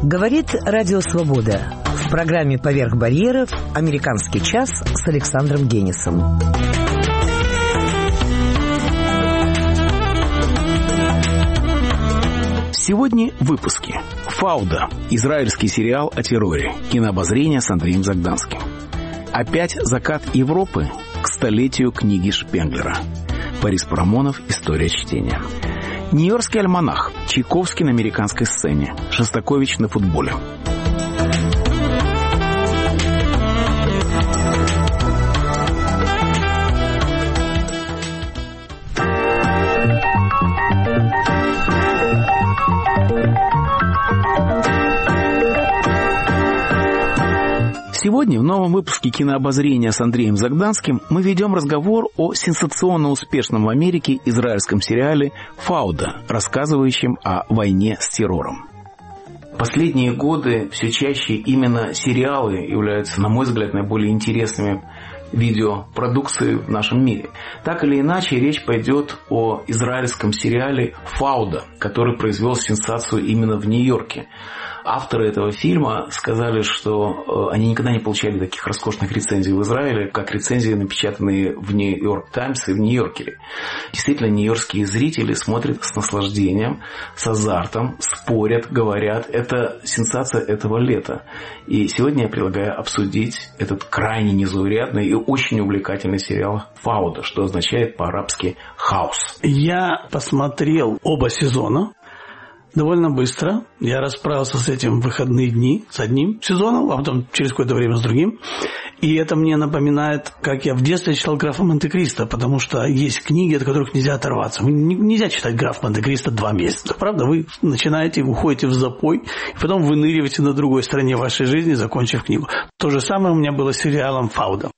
Говорит Радио Свобода. В программе «Поверх барьеров» «Американский час» с Александром Генисом. Сегодня в выпуске. «Фауда» – израильский сериал о терроре. Кинообозрение с Андреем Загданским. Опять закат Европы к столетию книги Шпенглера. Борис Парамонов. История чтения. Нью-Йоркский альманах. Чайковский на американской сцене. Шостакович на футболе. Сегодня в новом выпуске кинообозрения с Андреем Загданским мы ведем разговор о сенсационно успешном в Америке израильском сериале «Фауда», рассказывающем о войне с террором. Последние годы все чаще именно сериалы являются, на мой взгляд, наиболее интересными видеопродукцией в нашем мире. Так или иначе, речь пойдет о израильском сериале «Фауда», который произвел сенсацию именно в Нью-Йорке. Авторы этого фильма сказали, что они никогда не получали таких роскошных рецензий в Израиле, как рецензии, напечатанные в «Нью-Йорк Таймс» и в «Нью-Йоркере». Действительно, нью-йоркские зрители смотрят с наслаждением, с азартом, спорят, говорят. Это сенсация этого лета. И сегодня я предлагаю обсудить этот крайне незаурядный и очень увлекательный сериал «Фауда», что означает по-арабски «хаос». Я посмотрел оба сезона. Довольно быстро. Я расправился с этим в выходные дни, с одним сезоном, а потом через какое-то время с другим. И это мне напоминает, как я в детстве читал «Графа Монте-Кристо», потому что есть книги, от которых нельзя оторваться. Нельзя читать «Граф Монте-Кристо» 2 месяца. Правда, вы начинаете, уходите в запой, и потом выныриваете на другой стороне вашей жизни, закончив книгу. То же самое у меня было с сериалом «Фауда».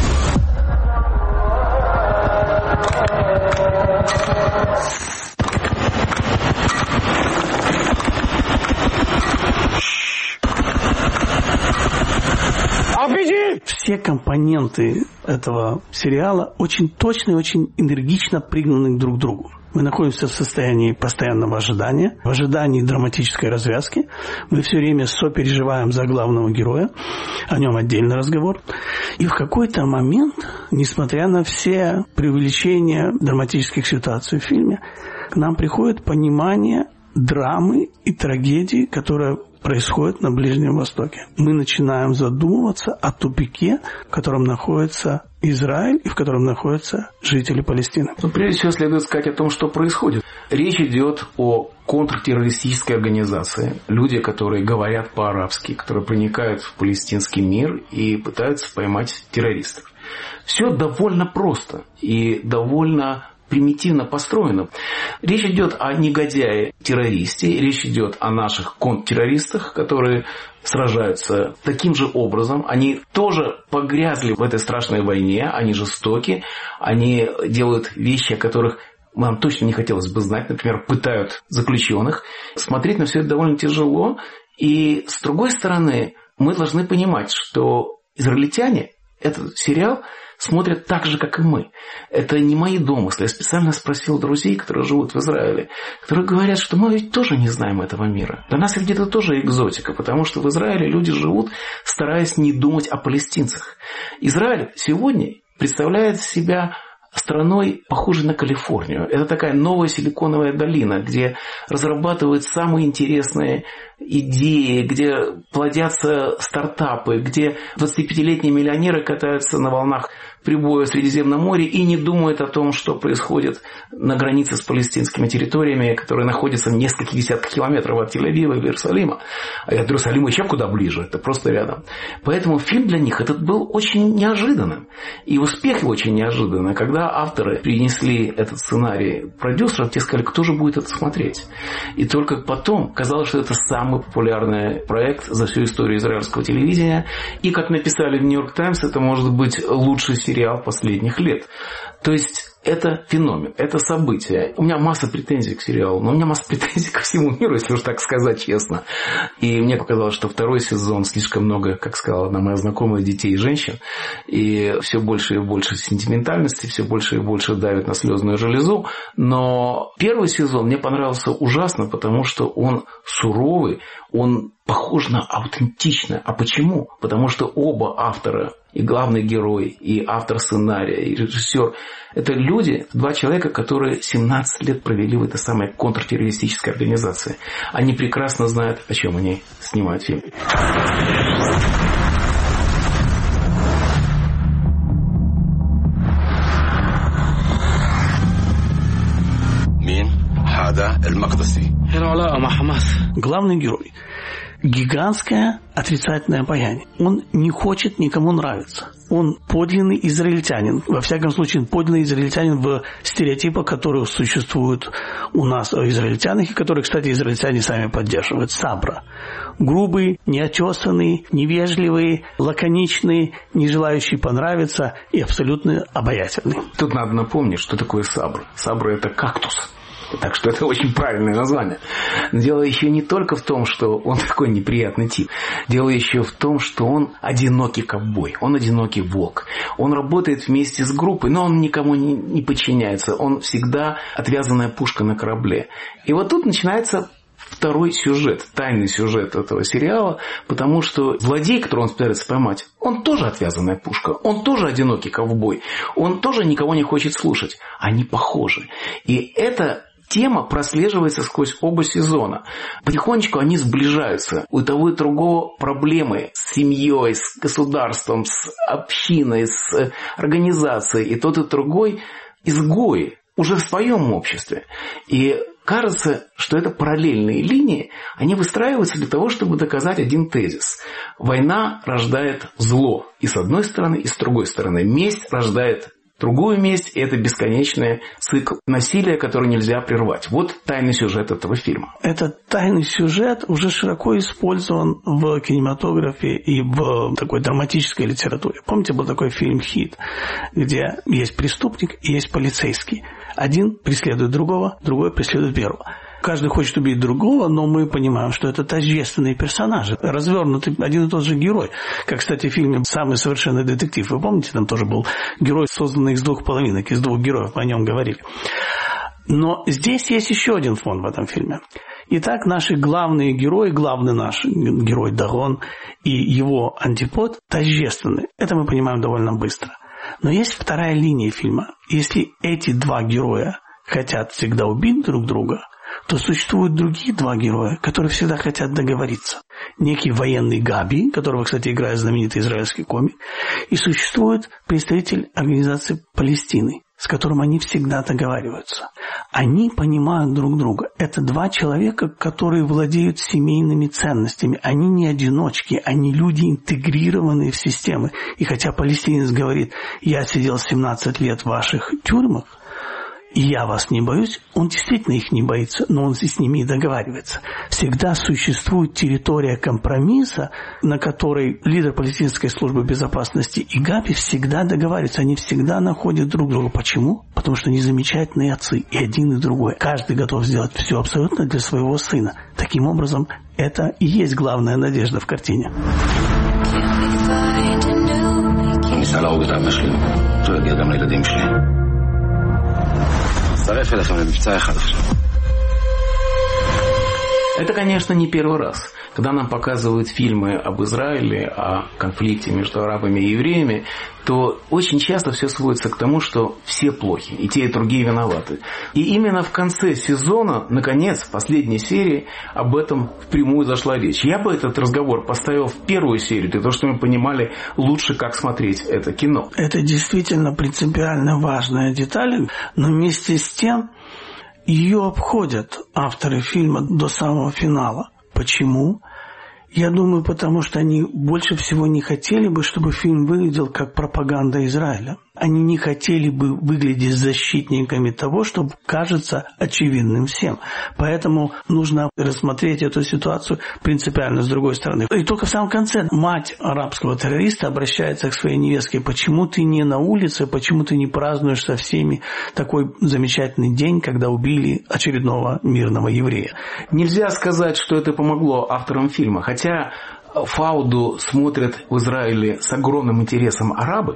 Все компоненты этого сериала очень точно и очень энергично пригнаны друг к другу. Мы находимся в состоянии постоянного ожидания, в ожидании драматической развязки. Мы все время сопереживаем за главного героя, о нем отдельный разговор. И в какой-то момент, несмотря на все преувеличения драматических ситуаций в фильме, к нам приходит понимание драмы и трагедии, которая происходит на Ближнем Востоке. Мы начинаем задумываться о тупике, в котором находится Израиль и в котором находятся жители Палестины. Но прежде всего следует сказать о том, что происходит. Речь идет о контртеррористической организации. Люди, которые говорят по-арабски, которые проникают в палестинский мир и пытаются поймать террористов. Все довольно просто и довольно примитивно построено. Речь идет о негодяе-террористе, речь идет о наших контртеррористах, которые сражаются таким же образом. Они тоже погрязли в этой страшной войне, они жестоки, они делают вещи, о которых нам точно не хотелось бы знать, например, пытают заключенных. Смотреть на все это довольно тяжело. И с другой стороны, мы должны понимать, что израильтяне этот сериал смотрят так же, как и мы. Это не мои домыслы. Я специально спросил друзей, которые живут в Израиле, которые говорят, что мы ведь тоже не знаем этого мира. Для нас ведь это тоже экзотика, потому что в Израиле люди живут, стараясь не думать о палестинцах. Израиль сегодня представляет себя страной, похожей на Калифорнию. Это такая новая силиконовая долина, где разрабатывают самые интересные идеи, где плодятся стартапы, где 25-летние миллионеры катаются на волнах прибоя в Средиземном море и не думают о том, что происходит на границе с палестинскими территориями, которые находятся в нескольких десятках километров от Тель-Авива или Иерусалима. А от Иерусалима еще куда ближе, это просто рядом. Поэтому фильм для них этот был очень неожиданным. И успех его очень неожиданный. Когда авторы принесли этот сценарий продюсерам, те сказали, кто же будет это смотреть. И только потом казалось, что это самый популярный проект за всю историю израильского телевидения. И, как написали в «Нью-Йорк Таймс», это может быть лучший сериал последних лет. То есть это феномен, это событие. У меня масса претензий к сериалу, но у меня масса претензий ко всему миру, если уж так сказать честно. И мне показалось, что второй сезон слишком много, как сказала одна моя знакомая, детей и женщин. И все больше и больше сентиментальности, все больше и больше давит на слезную железу. Но первый сезон мне понравился ужасно, потому что он суровый, он похож на аутентичное. А почему? Потому что оба автора, и главный герой, и автор сценария, и режиссер, это люди, два человека, которые 17 лет провели в этой самой контртеррористической организации. Они прекрасно знают, о чем они снимают фильм. Главный герой. Гигантское отрицательное обаяние. Он не хочет никому нравиться. Он подлинный израильтянин. Во всяком случае, подлинный израильтянин в стереотипах, которые существуют у нас о израильтянах, и которые, кстати, израильтяне сами поддерживают. Сабра. Грубый, неотесанный, невежливый, лаконичный, не желающий понравиться и абсолютно обаятельный. Тут надо напомнить, что такое сабра. Сабра – это кактус. Так что это очень правильное название. Дело еще не только в том, что он такой неприятный тип. Дело еще в том, что он одинокий ковбой. Он одинокий волк. Он работает вместе с группой, но он никому не подчиняется. Он всегда отвязанная пушка на корабле. И вот тут начинается второй сюжет, тайный сюжет этого сериала, потому что злодей, которого он пытается поймать, он тоже отвязанная пушка, он тоже одинокий ковбой, он тоже никого не хочет слушать. Они похожи. И это тема прослеживается сквозь оба сезона. Потихонечку они сближаются. У того и другого проблемы с семьей, с государством, с общиной, с организацией. И тот и другой изгои уже в своем обществе. И кажется, что это параллельные линии, они выстраиваются для того, чтобы доказать один тезис. Война рождает зло. И с одной стороны, и с другой стороны. Месть рождает другую месть, и это бесконечный цикл насилия, который нельзя прервать. Вот тайный сюжет этого фильма. Этот тайный сюжет уже широко использован в кинематографе и в такой драматической литературе. Помните, был такой фильм «Хит», где есть преступник и есть полицейский. Один преследует другого, другой преследует первого. Каждый хочет убить другого, но мы понимаем, что это тождественные персонажи, развернутый один и тот же герой. Как, кстати, в фильме «Самый совершенный детектив». Вы помните, там тоже был герой, созданный из двух половинок, из двух героев, о нем говорили. Но здесь есть еще один фон в этом фильме. Итак, наши главные герои, главный наш герой Дагон и его антипод тождественны. Это мы понимаем довольно быстро. Но есть вторая линия фильма. Если эти два героя хотят всегда убить друг друга, то существуют другие два героя, которые всегда хотят договориться. Некий военный Габи, которого, кстати, играет знаменитый израильский комик, и существует представитель организации Палестины, с которым они всегда договариваются. Они понимают друг друга. Это два человека, которые владеют семейными ценностями. Они не одиночки, они люди, интегрированные в системы. И хотя палестинец говорит: «Я сидел 17 лет в ваших тюрьмах, и я вас не боюсь», он действительно их не боится, но он с ними и договаривается. Всегда существует территория компромисса, на которой лидер палестинской службы безопасности и Габи всегда договариваются, они всегда находят друг друга. Почему? Потому что они замечательные отцы, и один, и другой. Каждый готов сделать все абсолютно для своего сына. Таким образом, это и есть главная надежда в картине. Это, конечно, не первый раз. Когда нам показывают фильмы об Израиле, о конфликте между арабами и евреями, то очень часто все сводится к тому, что все плохи, и те, и другие виноваты. И именно в конце сезона, наконец, в последней серии, об этом впрямую зашла речь. Я бы этот разговор поставил в первую серию, для того, чтобы мы понимали лучше, как смотреть это кино. Это действительно принципиально важная деталь, но вместе с тем ее обходят авторы фильма до самого финала. Почему? Я думаю, потому что они больше всего не хотели бы, чтобы фильм выглядел как пропаганда Израиля. Они не хотели бы выглядеть защитниками того, что кажется очевидным всем. Поэтому нужно рассмотреть эту ситуацию принципиально с другой стороны. И только в самом конце мать арабского террориста обращается к своей невестке: «Почему ты не на улице, почему ты не празднуешь со всеми такой замечательный день, когда убили очередного мирного еврея?» Нельзя сказать, что это помогло авторам фильма. Хотя Фауду смотрят в Израиле с огромным интересом арабы,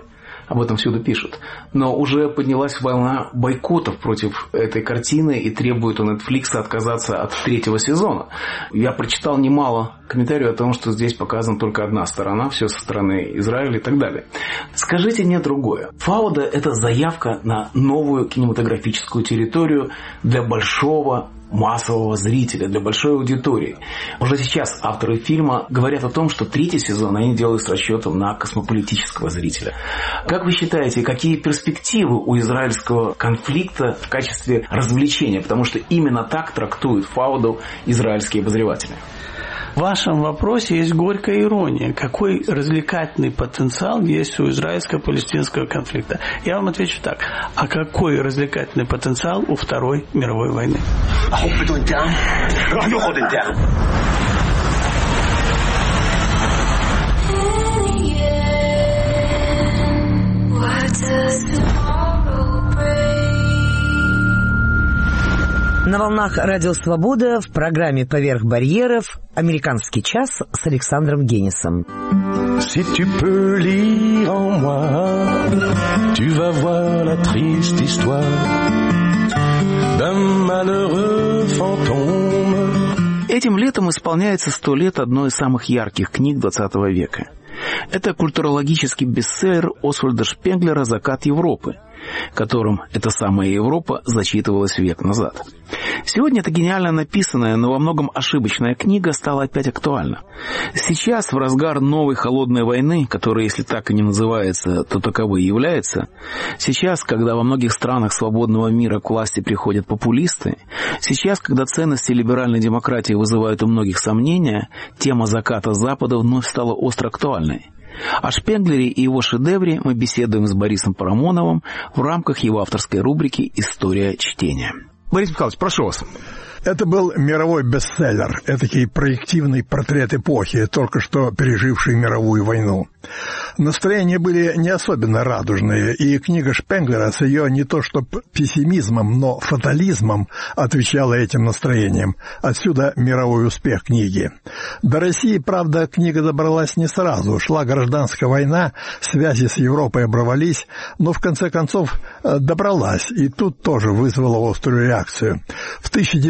об этом всюду пишут. Но уже поднялась волна бойкотов против этой картины и требует у Netflix отказаться от 3-го сезона. Я прочитал немало комментариев о том, что здесь показана только одна сторона, все со стороны Израиля и так далее. Скажите мне другое. Фауда – это заявка на новую кинематографическую территорию для большого массового зрителя, для большой аудитории. Уже сейчас авторы фильма говорят о том, что 3-й сезон они делают с расчетом на космополитического зрителя. Как вы считаете, какие перспективы у израильского конфликта в качестве развлечения? Потому что именно так трактуют Фауду израильские обозреватели. В вашем вопросе есть горькая ирония. Какой развлекательный потенциал есть у израильско-палестинского конфликта? Я вам отвечу так. А какой развлекательный потенциал у Второй мировой войны? На волнах Радио Свобода в программе «Поверх барьеров» «Американский час» с Александром Генисом. Si tu peux lire en moi, tu vas voir la triste histoire d'un malheureux fantôme. Этим летом исполняется 100 лет одной из самых ярких книг XX века. Это культурологический бестселлер Освальда Шпенглера «Закат Европы», которым эта самая Европа зачитывалась век назад. Сегодня эта гениально написанная, но во многом ошибочная книга стала опять актуальна. Сейчас, в разгар новой холодной войны, которая, если так и не называется, то таковой и является, сейчас, когда во многих странах свободного мира к власти приходят популисты, сейчас, когда ценности либеральной демократии вызывают у многих сомнения, тема заката Запада вновь стала остро актуальной. О Шпенглере и его шедевре мы беседуем с Борисом Парамоновым в рамках его авторской рубрики «История чтения». Борис Михайлович, прошу вас. Это был мировой бестселлер, этакий проективный портрет эпохи, только что пережившей мировую войну. Настроения были не особенно радужные, и книга Шпенглера с ее не то что пессимизмом, но фатализмом отвечала этим настроениям. Отсюда мировой успех книги. До России, правда, книга добралась не сразу. Шла гражданская война, связи с Европой оборвались, но в конце концов добралась, и тут тоже вызвала острую реакцию. В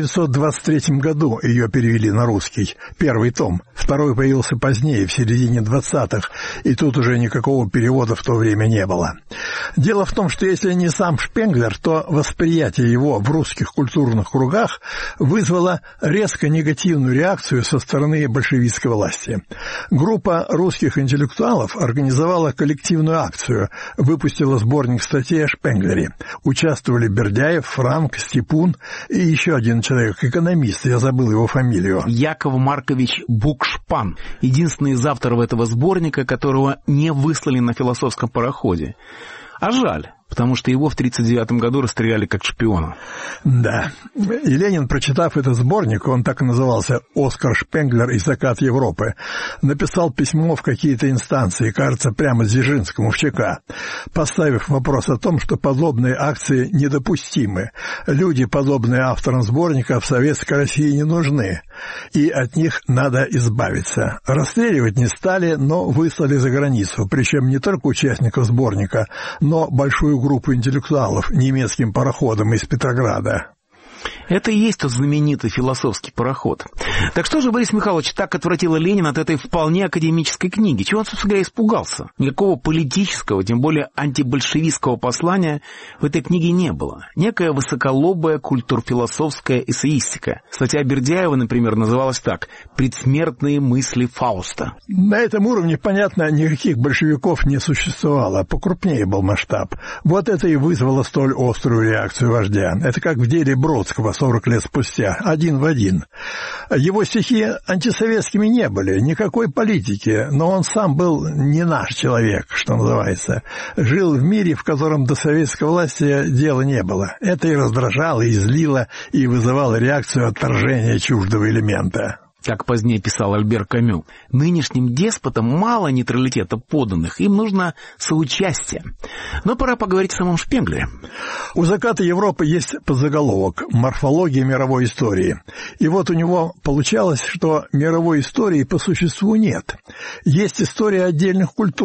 1923 году ее перевели на русский, первый том. Второй появился позднее, в середине 20-х, и тут уже никакого перевода в то время не было. Дело в том, что если не сам Шпенглер, то восприятие его в русских культурных кругах вызвало резко негативную реакцию со стороны большевистской власти. Группа русских интеллектуалов организовала коллективную акцию, выпустила сборник статей о Шпенглере. Участвовали Бердяев, Франк, Степун и еще один человек, экономист, я забыл его фамилию. Яков Маркович Букшпан, единственный из авторов этого сборника, которого не выслали на философском пароходе. А жаль, потому что его в 1939 году расстреляли как шпиона. Да. И Ленин, прочитав этот сборник, он так и назывался «Оскар Шпенглер и закат Европы», написал письмо в какие-то инстанции, кажется, прямо Дзержинскому в ЧК, поставив вопрос о том, что подобные акции недопустимы. Люди, подобные авторам сборника, в Советской России не нужны, и от них надо избавиться. Расстреливать не стали, но выслали за границу, причем не только участников сборника, но большую группу интеллектуалов немецким пароходом из Петрограда. Это и есть тот знаменитый философский пароход. Так что же, Борис Михайлович, так отвратило Ленина от этой вполне академической книги? Чего он, собственно говоря, испугался? Никакого политического, тем более антибольшевистского послания в этой книге не было. Некая высоколобая культурфилософская эссеистика. Статья Бердяева, например, называлась так: «Предсмертные мысли Фауста». На этом уровне, понятно, никаких большевиков не существовало. Покрупнее был масштаб. Вот это и вызвало столь острую реакцию вождя. Это как в деле Бродского 40 лет спустя, один в один. Его стихи антисоветскими не были, никакой политики, но он сам был не наш человек, что называется. Жил в мире, в котором до советской власти дела не было. Это и раздражало, и злило, и вызывало реакцию отторжения чуждого элемента. Как позднее писал Альбер Камю, нынешним деспотам мало нейтралитета подданных, им нужно соучастие. Но пора поговорить о самом Шпенглере. У «Заката Европы» есть подзаголовок «Морфология мировой истории». И вот у него получалось, что мировой истории по существу нет. Есть история отдельных культур.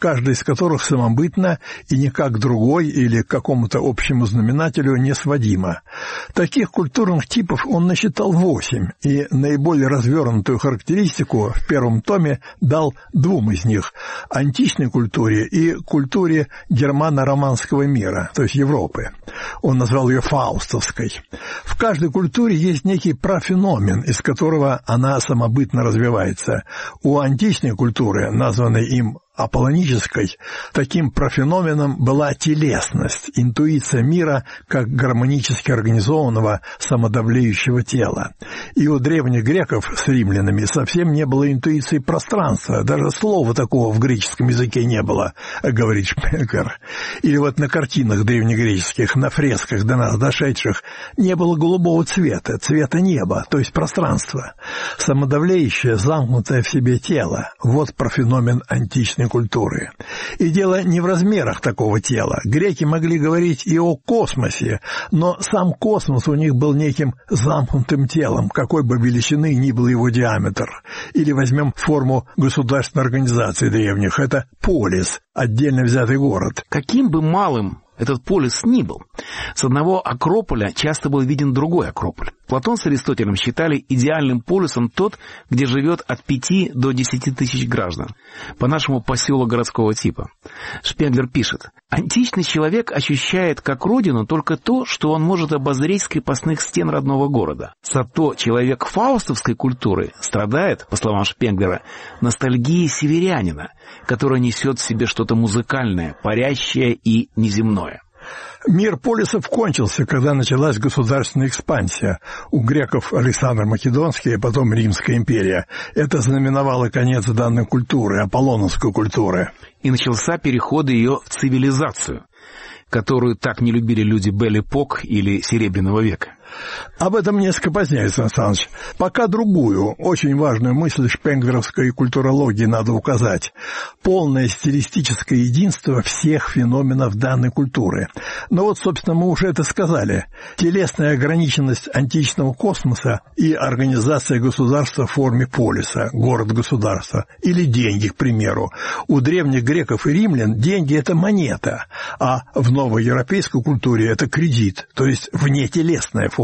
каждая из которых самобытна и никак к другой или к какому-то общему знаменателю не сводима. Таких культурных типов он насчитал 8, и наиболее развернутую характеристику в первом томе дал 2 из них – античной культуре и культуре германо-романского мира, то есть Европы. Он назвал ее фаустовской. В каждой культуре есть некий профеномен, из которого она самобытно развивается. У античной культуры, названной им аполлонической, таким профеноменом была телесность, интуиция мира как гармонически организованного самодавлеющего тела. И у древних греков с римлянами совсем не было интуиции пространства, даже слова такого в греческом языке не было, говорит Шпенглер. Или вот на картинах древнегреческих, на фресках до нас дошедших, не было голубого цвета, цвета неба, то есть пространства. Самодавлеющее, замкнутое в себе тело – вот профеномен античной культуры. И дело не в размерах такого тела. Греки могли говорить и о космосе, но сам космос у них был неким замкнутым телом, какой бы величины ни был его диаметр. Или возьмем форму государственной организации древних. Это полис, отдельно взятый город. Каким бы малым этот полис ни был, с одного акрополя часто был виден другой акрополь. Платон с Аристотелем считали идеальным полисом тот, где живет от 5 до 10 тысяч граждан, по-нашему поселок городского типа. Шпенглер пишет: «Античный человек ощущает как родину только то, что он может обозреть с крепостных стен родного города. Зато человек фаустовской культуры страдает, по словам Шпенглера, ностальгией северянина, которая несет в себе что-то музыкальное, парящее и неземное». Мир полисов кончился, когда началась государственная экспансия. У греков Александр Македонский, а потом Римская империя. Это знаменовало конец данной культуры, аполлоновской культуры. И начался переход ее в цивилизацию, которую так не любили люди Бель-эпок или Серебряного века. Об этом несколько позднее, Сан Саныч. Пока другую, очень важную мысль шпенглеровской культурологии надо указать. Полное стилистическое единство всех феноменов данной культуры. Но вот, собственно, мы уже это сказали. Телесная ограниченность античного космоса и организация государства в форме полиса, город-государства, или деньги, к примеру. У древних греков и римлян деньги – это монета, а в новой европейской культуре это кредит, то есть внетелесная форма.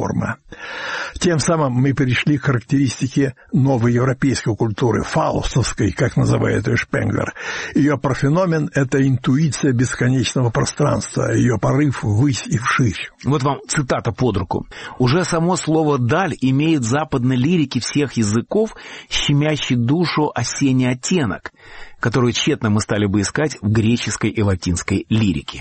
Тем самым мы перешли к характеристике новой европейской культуры, фаустовской, как называет ее Шпенглер. Ее профеномен – это интуиция бесконечного пространства, ее порыв ввысь и вширь. Вот вам цитата под руку. «Уже само слово «даль» имеет в западной лирике всех языков щемящий душу осенний оттенок, которую тщетно мы стали бы искать в греческой и латинской лирике».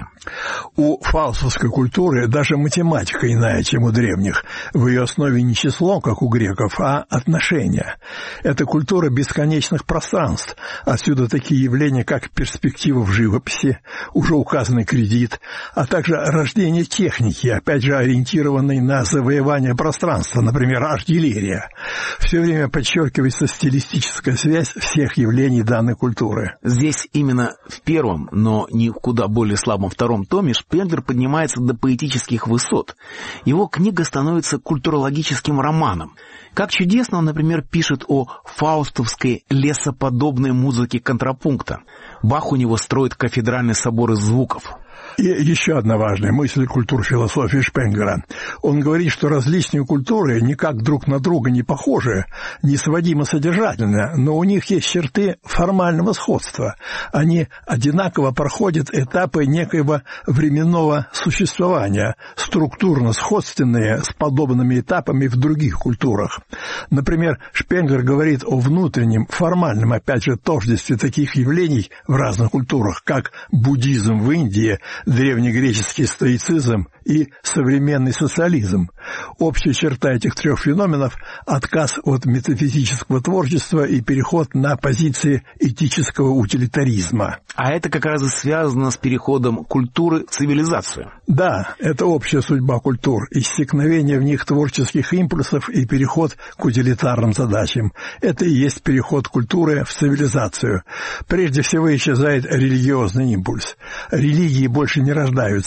У фаустовской культуры даже математика иная, чем у древних. В ее основе не число, как у греков, а отношения. Это культура бесконечных пространств. Отсюда такие явления, как перспектива в живописи, уже указанный кредит, а также рождение техники, опять же ориентированной на завоевание пространства, например, артиллерия. Все время подчеркивается стилистическая связь всех явлений данной культуры. Здесь именно в первом, но не куда более слабом втором томе Шпенглер поднимается до поэтических высот. Его книга становится культурологическим романом. Как чудесно он, например, пишет о фаустовской лесоподобной музыке контрапункта. Бах у него строит кафедральный собор из звуков. И еще одна важная мысль культур-философии Шпенглера. Он говорит, что различные культуры никак друг на друга не похожи, несводимо содержательно, но у них есть черты формального сходства. Они одинаково проходят этапы некоего временного существования, структурно сходственные с подобными этапами в других культурах. Например, Шпенглер говорит о внутреннем, формальном, опять же, тождестве таких явлений в разных культурах, как буддизм в Индии, древнегреческий стоицизм и современный социализм. Общая черта этих трех феноменов – отказ от метафизического творчества и переход на позиции этического утилитаризма. А это как раз и связано с переходом культуры в цивилизацию. Да, это общая судьба культур, иссякновение в них творческих импульсов и переход к утилитарным задачам. Это и есть переход культуры в цивилизацию. Прежде всего исчезает религиозный импульс. Религии больше не рождаются.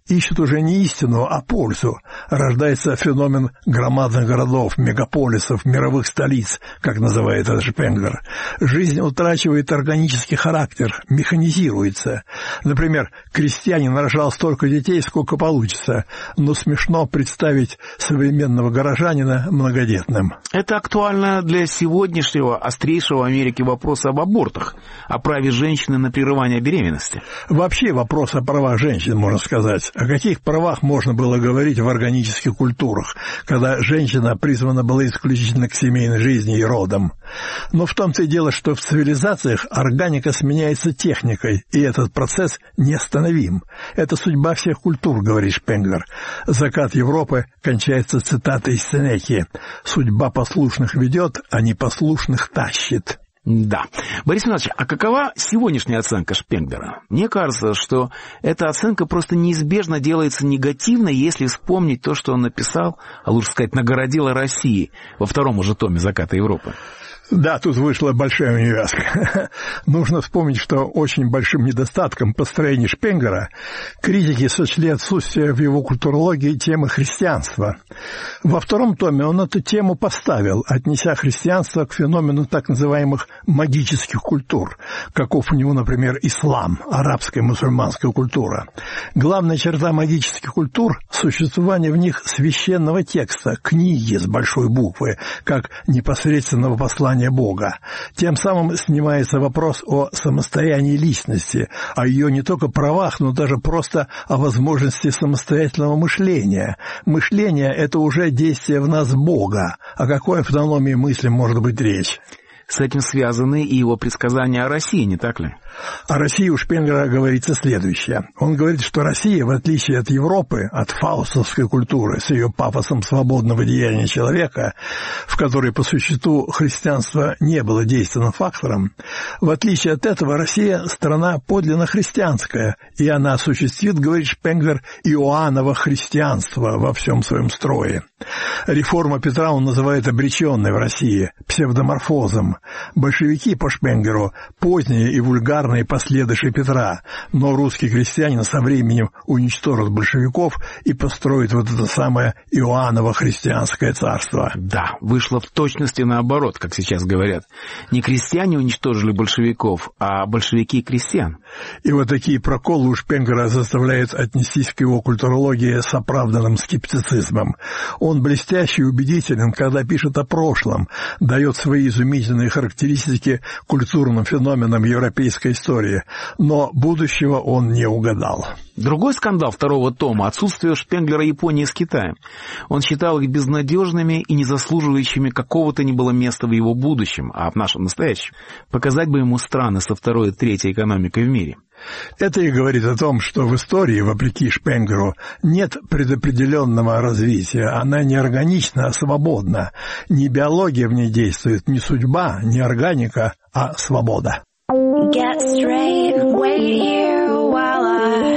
ищут уже не истину, а пользу. Рождается феномен громадных городов, мегаполисов, мировых столиц, как называет это Шпенглер. Жизнь утрачивает органический характер, механизируется. Например, крестьянин рожал столько детей, сколько получится, но смешно представить современного горожанина многодетным. Это актуально для сегодняшнего острейшего в Америке вопроса об абортах, о праве женщины на прерывание беременности. Вообще вопрос о правах женщин, можно сказать. О каких правах можно было говорить в органических культурах, когда женщина призвана была исключительно к семейной жизни и родам? Но в том-то и дело, что в цивилизациях органика сменяется техникой, и этот процесс неостановим. Это судьба всех культур, говорит Шпенглер. Закат Европы кончается цитатой из Сенеки: «Судьба послушных ведет, а непослушных тащит». Да. Борис Иванович, а какова сегодняшняя оценка Шпенглера? Мне кажется, что эта оценка просто неизбежно делается негативной, если вспомнить то, что он написал, а лучше сказать, нагородил о России во втором уже томе «Заката Европы». Да, тут вышла большая неувязка. Нужно вспомнить, что очень большим недостатком построения Шпенглера критики сочли отсутствие в его культурологии темы христианства. Во втором томе он эту тему поставил, отнеся христианство к феномену так называемых магических культур, каков у него, например, ислам, арабская мусульманская культура. Главная черта магических культур – существование в них священного текста, книги с большой буквы, как непосредственного послания Бога. Тем самым снимается вопрос о самостоянии личности, о ее не только правах, но даже просто о возможности самостоятельного мышления. Мышление – это уже действие в нас Бога. О какой автономии мысли может быть речь? С этим связаны и его предсказания о России, не так ли? О России у Шпенглера говорится следующее. Он говорит, что Россия, в отличие от Европы, от фаустовской культуры, с ее пафосом свободного деяния человека, в которой по существу христианство не было действенным фактором, в отличие от этого Россия – страна подлинно христианская, и она осуществит, говорит Шпенглер, Иоанново христианство во всем своем строе. Реформа Петра он называет обреченной в России, псевдоморфозом. Большевики, по Шпенглеру, поздние и вульгарные последующие Петра, но русский крестьянин со временем уничтожит большевиков и построит вот это самое Иоанново христианское царство. Да, вышло в точности наоборот, как сейчас говорят. Не крестьяне уничтожили большевиков, а большевики крестьян. И вот такие проколы у Шпенглера заставляют отнестись к его культурологии с оправданным скептицизмом. Он блестящий и убедителен, когда пишет о прошлом, дает свои изумительные характеристики культурным феноменам европейской истории, но будущего он не угадал. Другой скандал второго тома – отсутствие у Шпенглера Японии с Китаем. Он считал их безнадежными и не заслуживающими какого-то ни было места в его будущем, а в нашем настоящем. Показать бы ему страны со второй и третьей экономикой в мире. Это и говорит о том, что в истории, вопреки Шпенглеру, нет предопределенного развития. Она не органична, а свободна. Не биология в ней действует, не судьба, не органика, а свобода. Get straight, wait here while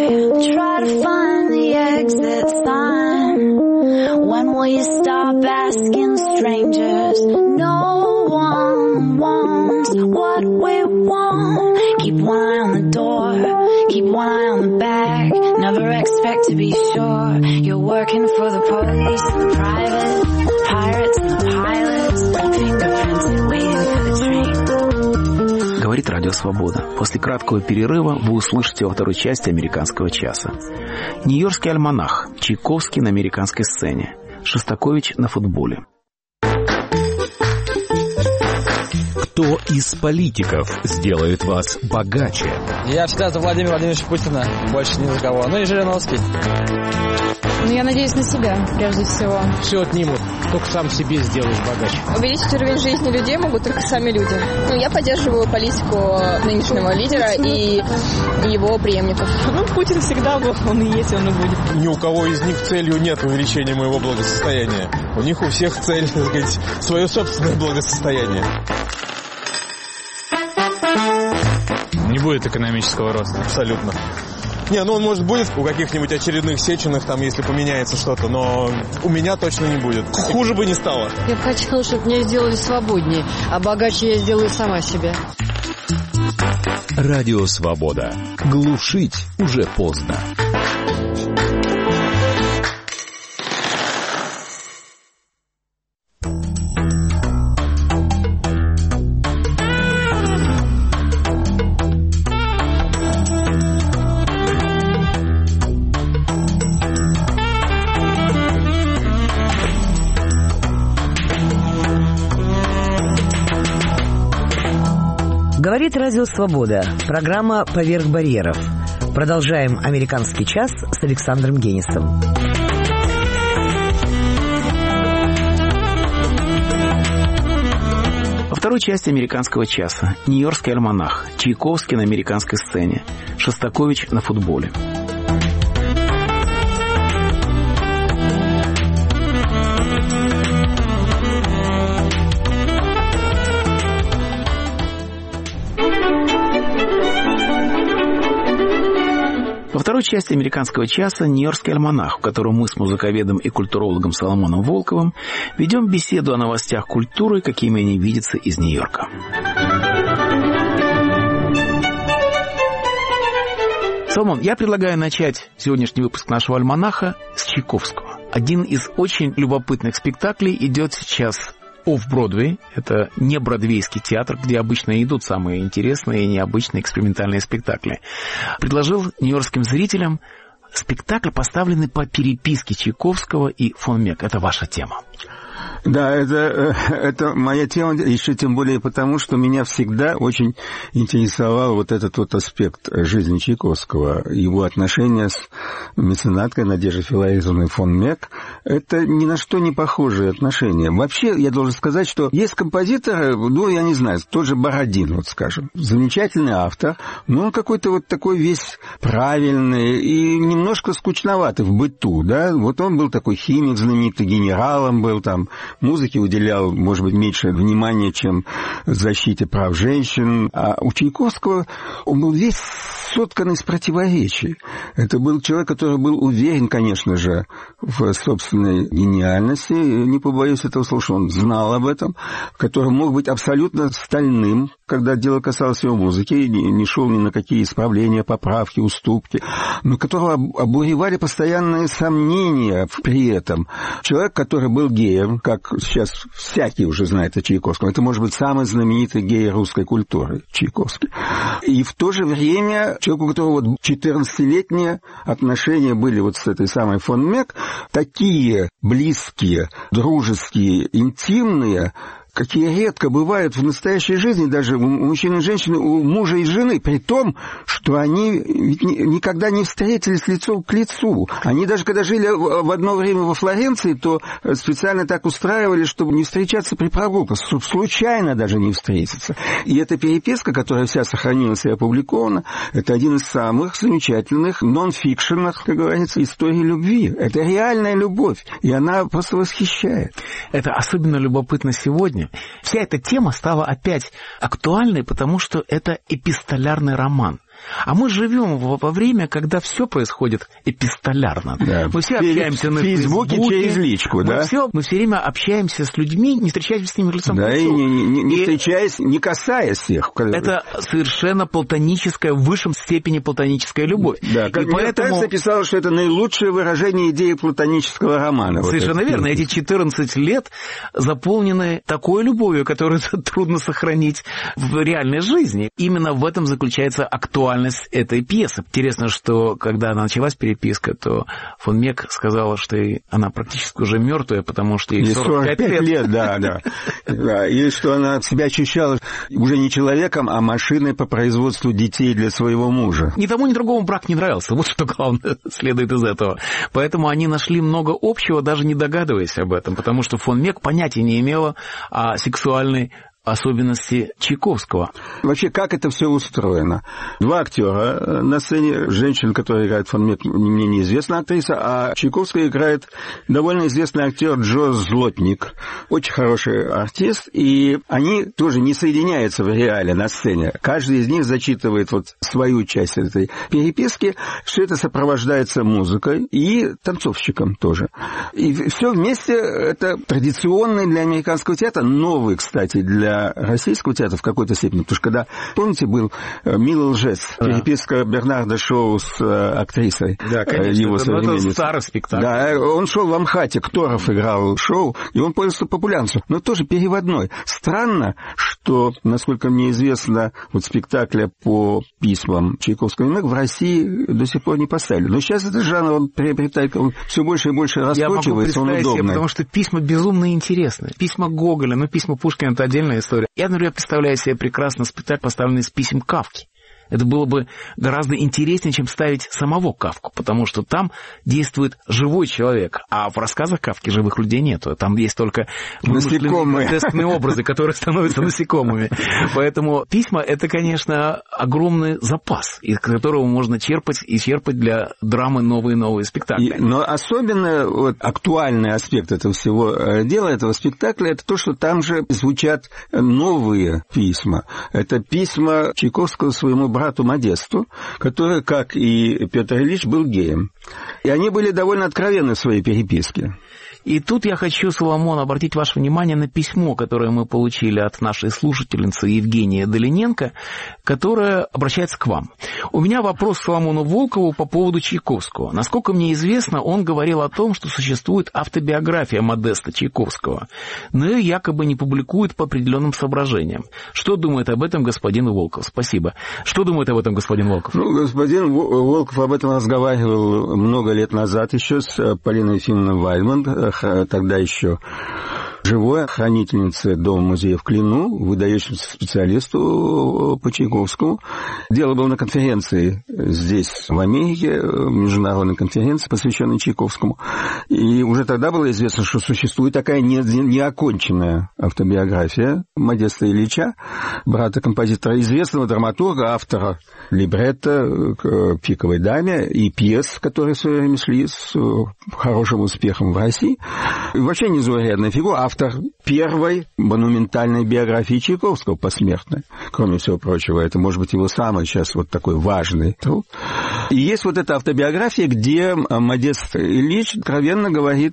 I try to find the exit sign. When will you stop asking strangers? No one wants what we want. Keep one eye on the door, keep one eye on the bag. Never expect to be sure you're working for the police and the private, the pirates and the pilots. Fingerprinted waiting for the train. Говорит Радио Свобода. После краткого перерыва вы услышите во второй части «Американского часа». Нью-Йоркский альманах, Чайковский на американской сцене, Шостакович на футболе. Кто из политиков сделает вас богаче? Я всегда за Владимира Владимировича Путина, больше ни за кого. Ну и Жириновский. Ну, я надеюсь на себя, прежде всего. Все отнимут, только сам себе сделаешь богаче. Увеличить уровень жизни людей могут только сами люди. Ну, я поддерживаю политику нынешнего лидера и его преемников. Ну, Путин всегда был, он и есть, он и будет. Ни у кого из них целью нет увеличения моего благосостояния. У них у всех цель, так сказать, свое собственное благосостояние. Не будет экономического роста. Абсолютно. Не, ну он, может, будет у каких-нибудь очередных Сеченых, там, если поменяется что-то, но у меня точно не будет. Хуже бы не стало. Я бы хотела, чтобы меня сделали свободнее, а богаче я сделаю сама себя. Радио Свобода. Глушить уже поздно. Говорит Радио Свобода. Программа «Поверх барьеров». Продолжаем «Американский час» с Александром Генисом. Во второй части «Американского часа» Нью-Йоркский альманах, Чайковский на американской сцене, Шостакович на футболе. Во второй части «Американского часа» Нью-Йоркский альманах, в котором мы с музыковедом и культурологом Соломоном Волковым ведем беседу о новостях культуры, какими они видятся из Нью-Йорка. Соломон, я предлагаю начать сегодняшний выпуск нашего альманаха с Чайковского. Один из очень любопытных спектаклей идет сейчас Офф-Бродвей. Это не бродвейский театр, где обычно идут самые интересные и необычные экспериментальные спектакли. Предложил нью-йоркским зрителям спектакль, поставленный по переписке Чайковского и фон Мек. Это ваша тема. Да, это моя тема, еще тем более потому, что меня всегда очень интересовал вот этот вот аспект жизни Чайковского, его отношения с меценаткой Надеждой Филарезовной фон Мек. Это ни на что не похожие отношения. Вообще, я должен сказать, что есть композитор, ну, я не знаю, тот же Бородин, вот скажем, замечательный автор, но он какой-то вот такой весь правильный и немножко скучноватый в быту, да, вот он был такой химик знаменитый, генералом был там, музыке уделял, может быть, меньше внимания, чем защите прав женщин. А у Чайковского он был весь соткан из противоречий. Это был человек, который был уверен, конечно же, в собственной гениальности, не побоюсь этого слова, что он знал об этом, который мог быть абсолютно стальным, когда дело касалось его музыки, не шел ни на какие исправления, поправки, уступки, но которого обуревали постоянные сомнения при этом. Человек, который был геем, как сейчас всякий уже знает о Чайковском, это может быть самый знаменитый гей русской культуры, Чайковский. И в то же время человек, у которого вот 14-летние отношения были вот с этой самой фон Мек, такие близкие, дружеские, интимные, какие редко бывают в настоящей жизни, даже у мужчин и женщин, у мужа и жены, при том, что они ведь никогда не встретились лицом к лицу. Они даже когда жили в одно время во Флоренции, то специально так устраивали, чтобы не встречаться при прогулках, чтобы случайно даже не встретиться. И эта переписка, которая вся сохранилась и опубликована, это один из самых замечательных нон-фикшенных, как говорится, историй любви. Это реальная любовь, и она просто восхищает. Это особенно любопытно сегодня. Вся эта тема стала опять актуальной, потому что это эпистолярный роман. А мы живем во время, когда все происходит эпистолярно. Да. Мы все общаемся на Фейсбуке через личку, да? Мы все время общаемся с людьми, не встречаясь с ними лицом к лицу. Да, и не встречаясь, не касаясь их. Это совершенно платоническая, в высшем степени платоническая любовь. Да, как поэтому написал, что это наилучшее выражение идеи платонического романа. Совершенно верно. Эти 14 лет заполнены такой любовью, которую трудно сохранить в реальной жизни. Именно в этом заключается актуальность этой пьесы. Интересно, что когда началась переписка, то фон Мек сказала, что она практически уже мертвая, потому что ей 45 лет. Да. И что она себя ощущала уже не человеком, а машиной по производству детей для своего мужа. Ни тому, ни другому брак не нравился. Вот что главное следует из этого. Поэтому они нашли много общего, даже не догадываясь об этом, потому что фон Мек понятия не имела о сексуальной особенности Чайковского. Вообще, как это все устроено? Два актера на сцене, женщина, которая играет фон Мек, мне неизвестная актриса, а Чайковская играет довольно известный актер Джо Злотник, очень хороший артист, и они тоже не соединяются в реале на сцене. Каждый из них зачитывает вот свою часть этой переписки, все это сопровождается музыкой и танцовщиком тоже. И все вместе это традиционный для американского театра, новый, кстати, для российского театра в какой-то степени, потому что когда, помните, был «Милый лжец», переписка Бернарда Шоу с актрисой, да, конечно, его современницей. Это старый спектакль. Да, он шел в Амхате, Кторов играл Шоу, и он пользовался популярностью, но тоже переводной. Странно, что, насколько мне известно, вот спектакля по письмам Чайковского в России до сих пор не поставили. Но сейчас этот жанр он приобретает, он все больше и больше раскручивается, он удобный. Потому что письма безумно интересны. Письма Гоголя, письма Пушкина — это отдельная история. история. Я, например, представляю себе прекрасно спектакль, поставленный из писем Кафки. Это было бы гораздо интереснее, чем ставить самого Кафку, потому что там действует живой человек, а в рассказах Кафки живых людей нету. Там есть только насекомые, гротескные образы, которые становятся насекомыми. Поэтому письма — это, конечно, огромный запас, из которого можно черпать для драмы новые и новые спектакли. Но особенно актуальный аспект этого всего дела, этого спектакля, это то, что там же звучат новые письма. Это письма Чайковского своему брату Модесту, который, как и Петр Ильич, был геем. И они были довольно откровенны в своей переписке. И тут я хочу, Соломон, обратить ваше внимание на письмо, которое мы получили от нашей слушательницы Евгении Долиненко, которая обращается к вам. У меня вопрос к Соломону Волкову по поводу Чайковского. Насколько мне известно, он говорил о том, что существует автобиография Модеста Чайковского, но ее якобы не публикуют по определенным соображениям. Что думает об этом господин Волков? Спасибо. Что думает об этом господин Волков? Господин Волков об этом разговаривал много лет назад еще с Полиной Ефимовной Вальмонт, тогда еще живой хранительнице Дома-музея в Клину, выдающемуся специалисту по Чайковскому. Дело было на конференции здесь, в Америке, международной конференции, посвященной Чайковскому. И уже тогда было известно, что существует такая неоконченная автобиография Модеста Ильича, брата композитора, известного драматурга, автора либретто к «Пиковой даме» и пьес, которые в свое время шли с хорошим успехом в России. И вообще незаурядная фигура, автор первой монументальной биографии Чайковского посмертной. Кроме всего прочего, это, может быть, его самый сейчас вот такой важный труд. И есть вот эта автобиография, где Модест Ильич откровенно говорит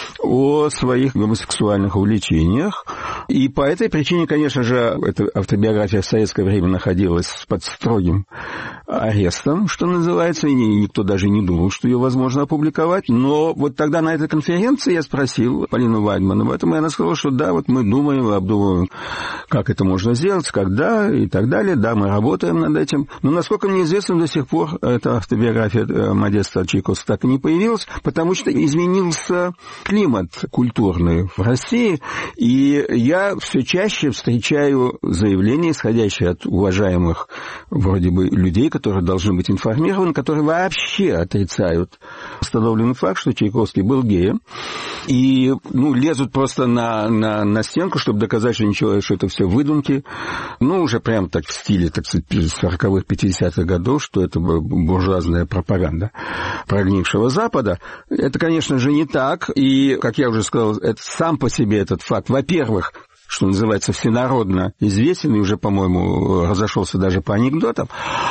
о своих гомосексуальных увлечениях. И по этой причине, конечно же, эта автобиография в советское время находилась под строгим арестом, что называется, и никто даже не думал, что ее возможно опубликовать. Но вот тогда на этой конференции я спросил Полину Вальман об этом, и она сказала, что да, вот мы думаем, обдумываем, как это можно сделать, когда и так далее. Да, мы работаем над этим. Но, насколько мне известно, до сих пор эта автобиография Модеста Чайковского так и не появилась, потому что изменился климат культурный в России, и я все чаще встречаю заявления, исходящие от уважаемых вроде бы людей, которые должны быть информированы, которые вообще отрицают установленный факт, что Чайковский был геем, и лезут просто на стенку, чтобы доказать, что ничего, что это все выдумки. Уже прям так в стиле, так сказать, 40-х, 50-х годов, что это буржуазная пропаганда прогнившего Запада. Это, конечно же, не так. И, как я уже сказал, это сам по себе этот факт, во-первых, что называется, всенародно известен и уже, по-моему, разошелся даже по анекдотам.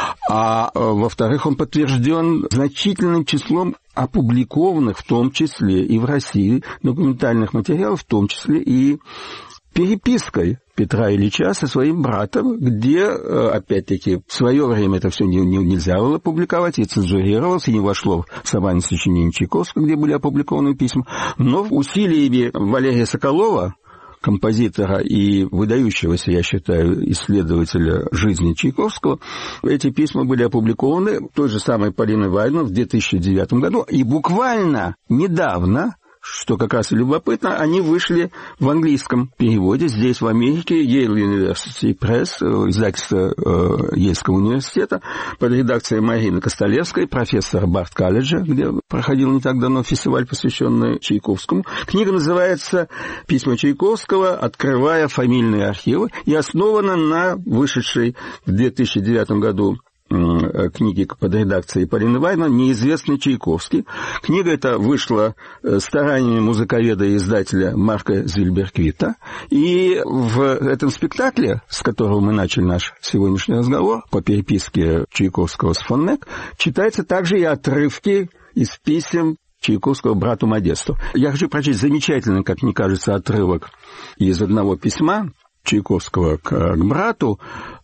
А во-вторых, он подтвержден значительным числом опубликованных, в том числе и в России, документальных материалов, в том числе и перепиской Петра Ильича со своим братом, где, опять-таки, в свое время это все нельзя было публиковать, и цензурировалось, и не вошло в собрание сочинений Чайковского, где были опубликованы письма. Но усилиями Валерия Соколова, композитора и выдающегося, я считаю, исследователя жизни Чайковского, эти письма были опубликованы той же самой Полиной Вальман в 2009 году, и буквально недавно, что как раз и любопытно, они вышли в английском переводе здесь, в Америке, Yale University Press, издательство Ельского университета, под редакцией Марины Костолевской, профессора Барт-колледжа, где проходил не так давно фестиваль, посвященный Чайковскому. Книга называется «Письма Чайковского. Открывая фамильные архивы» и основана на вышедшей в 2009 году книги под редакцией Полины Вальман «Неизвестный Чайковский». Книга эта вышла стараниями музыковеда и издателя Марка Зильберквита. И в этом спектакле, с которого мы начали наш сегодняшний разговор, по переписке Чайковского с фон Мек, читаются также и отрывки из писем Чайковского брату Модесту. Я хочу прочесть замечательный, как мне кажется, отрывок из одного письма Чайковского к брату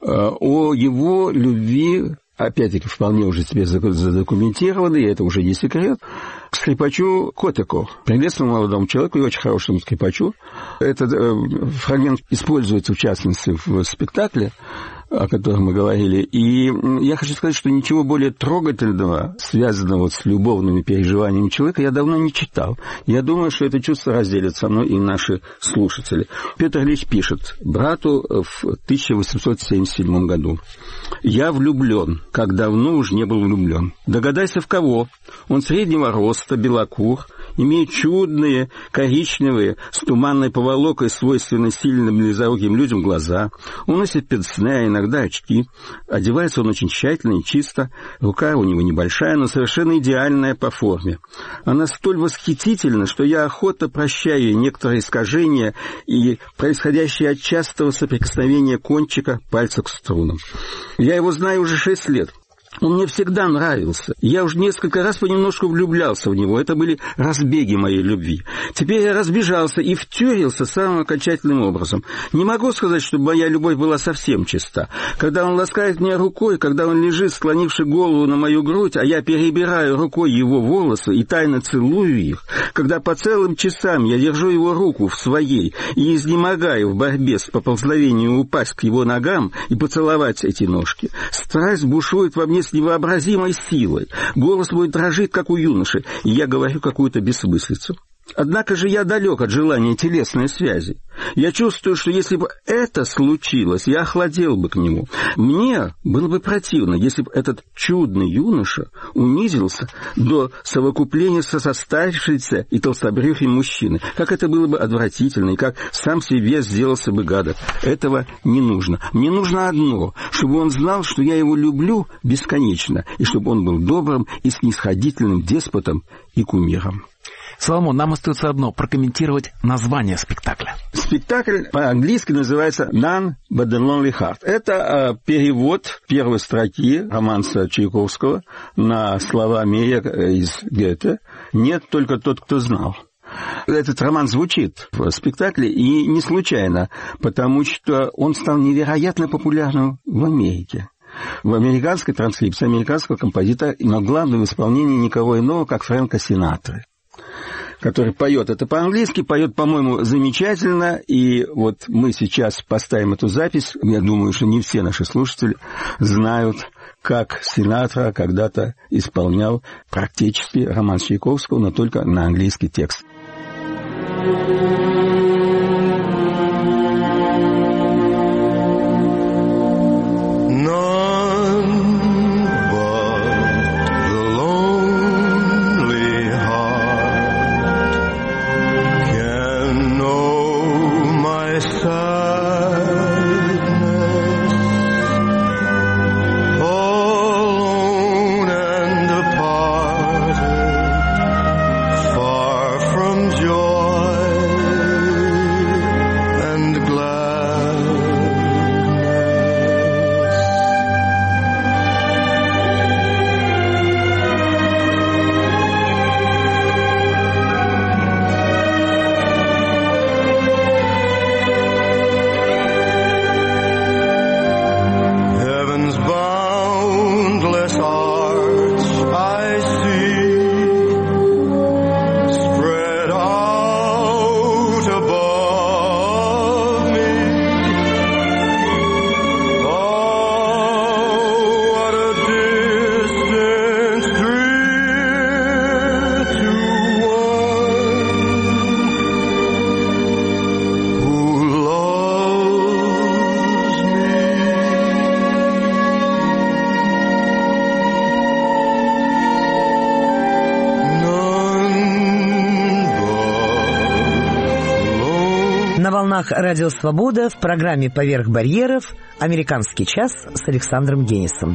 о его любви, опять-таки, вполне уже себе задокументированной, и это уже не секрет, к скрипачу Котеку, прелестному молодому человеку и очень хорошему скрипачу. Этот фрагмент используется, в частности, в спектакле, о котором мы говорили. И я хочу сказать, что ничего более трогательного, связанного с любовными переживаниями человека, я давно не читал. Я думаю, что это чувство разделят со мной и наши слушатели. Петр Ильич пишет брату в 1877 году. «Я влюблен, как давно уж не был влюблен. Догадайся, в кого. Он среднего роста, белокур, имеет чудные, коричневые, с туманной поволокой, свойственной сильным близоруким людям, глаза. Он носит пенсне, иногда очки. Одевается он очень тщательно и чисто. Рука у него небольшая, но совершенно идеальная по форме. Она столь восхитительна, что я охотно прощаю ей некоторые искажения и происходящие от частого соприкосновения кончика пальца к струнам. Я его знаю уже 6 лет. Он мне всегда нравился. Я уже несколько раз понемножку влюблялся в него. Это были разбеги моей любви. Теперь я разбежался и втюрился самым окончательным образом. Не могу сказать, чтобы моя любовь была совсем чиста. Когда он ласкает меня рукой, когда он лежит, склонивши голову на мою грудь, а я перебираю рукой его волосы и тайно целую их, когда по целым часам я держу его руку в своей и изнемогаю в борьбе с поползновением упасть к его ногам и поцеловать эти ножки, страсть бушует во мне с невообразимой силой. Голос мой дрожит, как у юноши, и я говорю какую-то бессмыслицу. Однако же я далек от желания телесной связи. Я чувствую, что если бы это случилось, я охладел бы к нему. Мне было бы противно, если бы этот чудный юноша унизился до совокупления со состарившейся и толстобрюхой мужчиной. Как это было бы отвратительно, и как сам себе сделался бы гадок. Этого не нужно. Мне нужно одно, чтобы он знал, что я его люблю бесконечно, и чтобы он был добрым и снисходительным деспотом и кумиром. Соломон, нам остается одно — прокомментировать название спектакля. Спектакль по-английски называется «None but the Lonely Heart». Это перевод первой строки романса Чайковского на слова Мейера из Гёте «Нет, только тот, кто знал». Этот роман звучит в спектакле, и не случайно, потому что он стал невероятно популярным в Америке. В американской транскрипции американского композитора, но главное в исполнении никого иного, как Фрэнка Синатры, который поет это по-английски, поет, по-моему, замечательно. И вот мы сейчас поставим эту запись. Я думаю, что не все наши слушатели знают, как Синатра когда-то исполнял практически роман Чайковского, но только на английский текст. Радио «Свобода» в программе «Поверх барьеров» «Американский час» с Александром Генисом.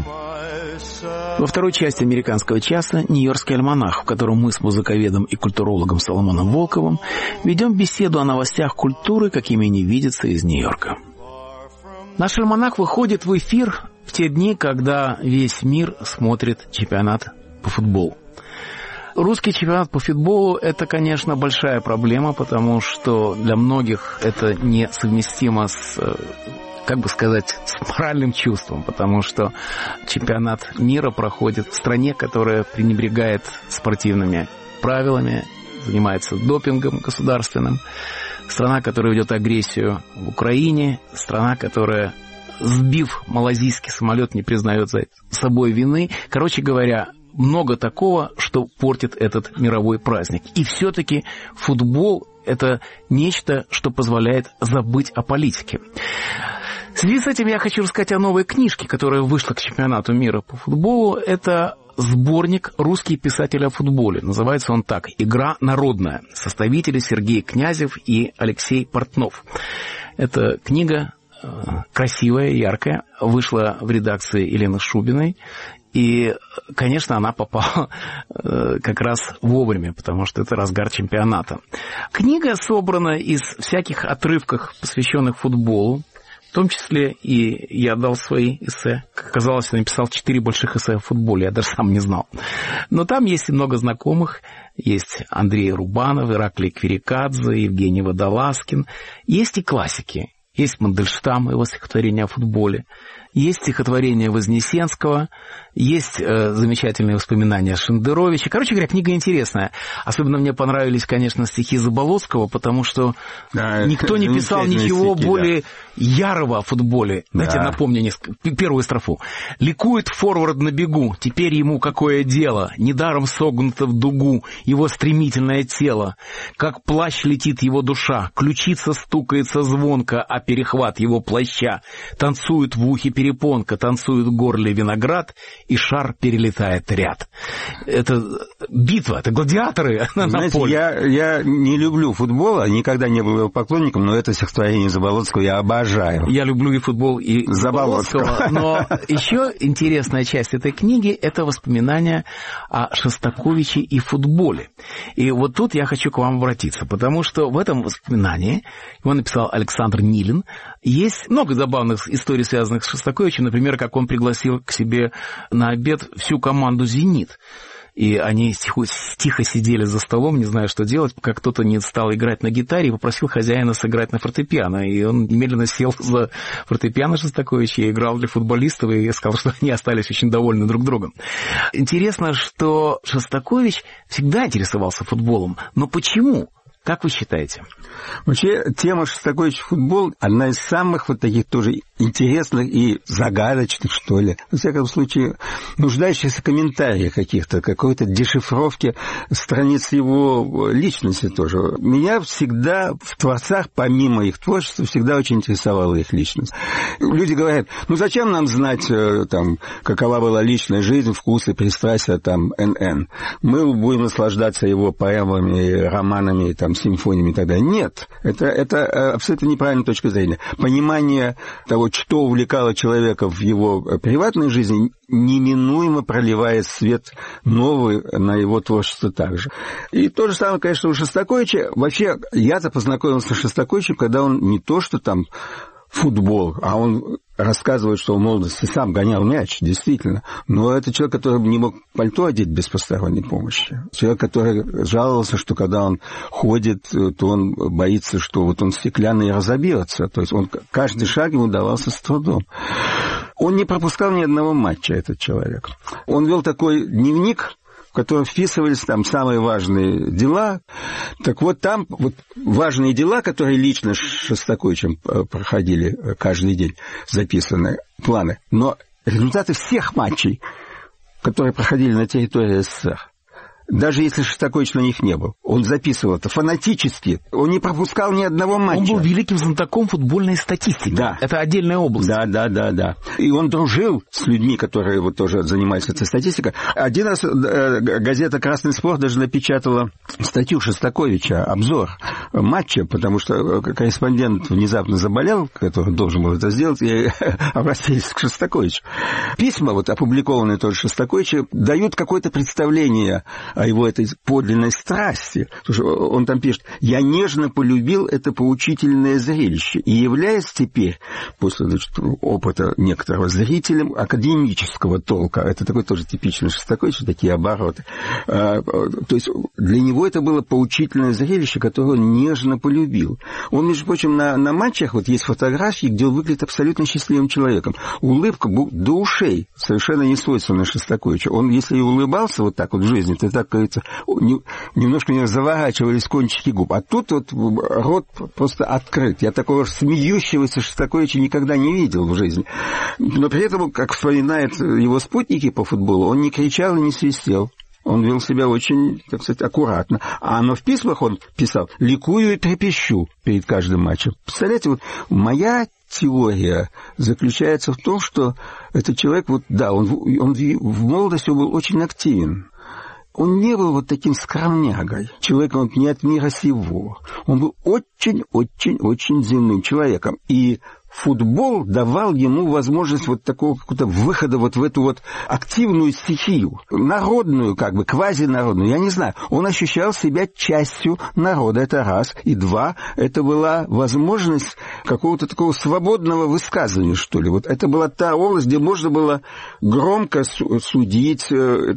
Во второй части «Американского часа» «Нью-Йоркский альманах», в котором мы с музыковедом и культурологом Соломоном Волковым ведем беседу о новостях культуры, какими они видятся из Нью-Йорка. Наш альманах выходит в эфир в те дни, когда весь мир смотрит чемпионат по футболу. Русский чемпионат по футболу – это, конечно, большая проблема, потому что для многих это несовместимо с, как бы сказать, с моральным чувством, потому что чемпионат мира проходит в стране, которая пренебрегает спортивными правилами, занимается допингом государственным. Страна, которая ведет агрессию в Украине. Страна, которая, сбив малазийский самолет, не признает за собой вины. Короче говоря, много такого, что портит этот мировой праздник. И все-таки футбол – это нечто, что позволяет забыть о политике. В связи с этим я хочу рассказать о новой книжке, которая вышла к чемпионату мира по футболу. Это сборник «Русские писатели о футболе». Называется он так: «Игра народная». Составители Сергей Князев и Алексей Портнов. Это книга красивая, яркая. Вышла в редакции Елены Шубиной. И, конечно, она попала как раз вовремя, потому что это разгар чемпионата. Книга собрана из всяких отрывков, посвященных футболу. В том числе и я дал свои эссе. Как оказалось, я написал 4 больших эссе о футболе, я даже сам не знал. Но там есть и много знакомых. Есть Андрей Рубанов, Ираклий Кверикадзе, Евгений Водолазкин. Есть и классики. Есть Мандельштам, его стихотворение о футболе. Есть стихотворение Вознесенского, есть замечательные воспоминания Шендеровича. Короче говоря, книга интересная. Особенно мне понравились, конечно, стихи Заболоцкого, потому что никто не писал ничего стихи, более ярого о футболе. Дайте напомню первую строфу. «Ликует форвард на бегу, теперь ему какое дело? Недаром согнуто в дугу его стремительное тело. Как плащ летит его душа, ключица стукается звонко, а перехват его плаща. Танцует в ухе перепонка, танцует в горле виноград, и шар перелетает ряд». Это битва, это гладиаторы. Знаете, я не люблю футбола, никогда не был его поклонником, но это стихотворение Заболоцкого я обожаю. Я люблю и футбол, и Заболоцкого. Но еще интересная часть этой книги – это воспоминания о Шостаковиче и футболе. И вот тут я хочу к вам обратиться, потому что в этом воспоминании, его написал Александр Нилин, есть много забавных историй, связанных с Шостаковичем, например, как он пригласил к себе на обед всю команду «Зенит». И они тихо сидели за столом, не зная, что делать, пока кто-то не стал играть на гитаре и попросил хозяина сыграть на фортепиано. И он немедленно сел за фортепиано Шостаковича и играл для футболистов, и сказал, что они остались очень довольны друг другом. Интересно, что Шостакович всегда интересовался футболом. Но почему? Как вы считаете? Вообще, тема Шостаковича футбол одна из самых вот таких тоже интересных и загадочных, что ли. Во всяком случае, нуждающихся в комментариях каких-то, какой-то дешифровке страниц его личности тоже. Меня всегда в творцах, помимо их творчества, всегда очень интересовала их личность. Люди говорят, ну зачем нам знать, там, какова была личная жизнь, вкусы, пристрастия, там, н.н. Мы будем наслаждаться его поэмами, романами, там, симфониями и так далее. Нет, это абсолютно неправильная точка зрения. Понимание того, что увлекало человека в его приватной жизни, неминуемо проливает свет новый на его творчество также. И то же самое, конечно, у Шостаковича. Вообще, я-то познакомился с Шостаковичем, когда он не то, что там футбол, а он рассказывает, что в молодости сам гонял мяч, действительно. Но это человек, который не мог пальто одеть без посторонней помощи. Человек, который жаловался, что когда он ходит, то он боится, что вот он стеклянный разобьется. То есть каждый шаг ему давался с трудом. Он не пропускал ни одного матча, этот человек. Он вел такой дневник, в котором вписывались там самые важные дела. Так вот там вот важные дела, которые лично с Шостаковичем проходили каждый день, записаны планы. Но результаты всех матчей, которые проходили на территории СССР, даже если Шостакович на них не был, он записывал это фанатически, он не пропускал ни одного матча. Он был великим знатоком футбольной статистики. Да. Это отдельная область. Да. И он дружил с людьми, которые вот тоже занимались этой статистикой. Один раз газета «Красный спорт» даже напечатала статью Шостаковича, обзор матча, потому что корреспондент внезапно заболел, который должен был это сделать, и обратились к Шостаковичу. Письма, вот опубликованные тоже Шостаковича, дают какое-то представление о его этой подлинной страсти. Потому что он там пишет: «Я нежно полюбил это поучительное зрелище и являюсь теперь, после опыта некоторого, зрителем академического толка». Это такой тоже типичный Шостакович, такие обороты. То есть для него это было поучительное зрелище, которое он нежно полюбил. Он, между прочим, на матчах, вот есть фотографии, где он выглядит абсолютно счастливым человеком. Улыбка до ушей, совершенно не свойственна Шостаковичу. Он, если и улыбался вот так вот в жизни, то, так кажется, немножко у него заворачивались кончики губ. А тут вот рот просто открыт. Я такого смеющегося Шостаковича никогда не видел в жизни. Но при этом, как вспоминают его спутники по футболу, он не кричал и не свистел. Он вел себя очень, так сказать, аккуратно. Но в письмах он писал: «Ликую и трепещу перед каждым матчем». Представляете, вот моя теория заключается в том, что этот человек, вот да, он в молодости был очень активен. Он не был вот таким скромнягой, человеком не от мира сего. Он был очень-очень-очень земным человеком. И футбол давал ему возможность вот такого какого-то выхода вот в эту вот активную стихию, народную, как бы, квазинародную, я не знаю. Он ощущал себя частью народа, это раз. И два, это была возможность какого-то такого свободного высказывания, что ли. Вот это была та область, где можно было громко судить,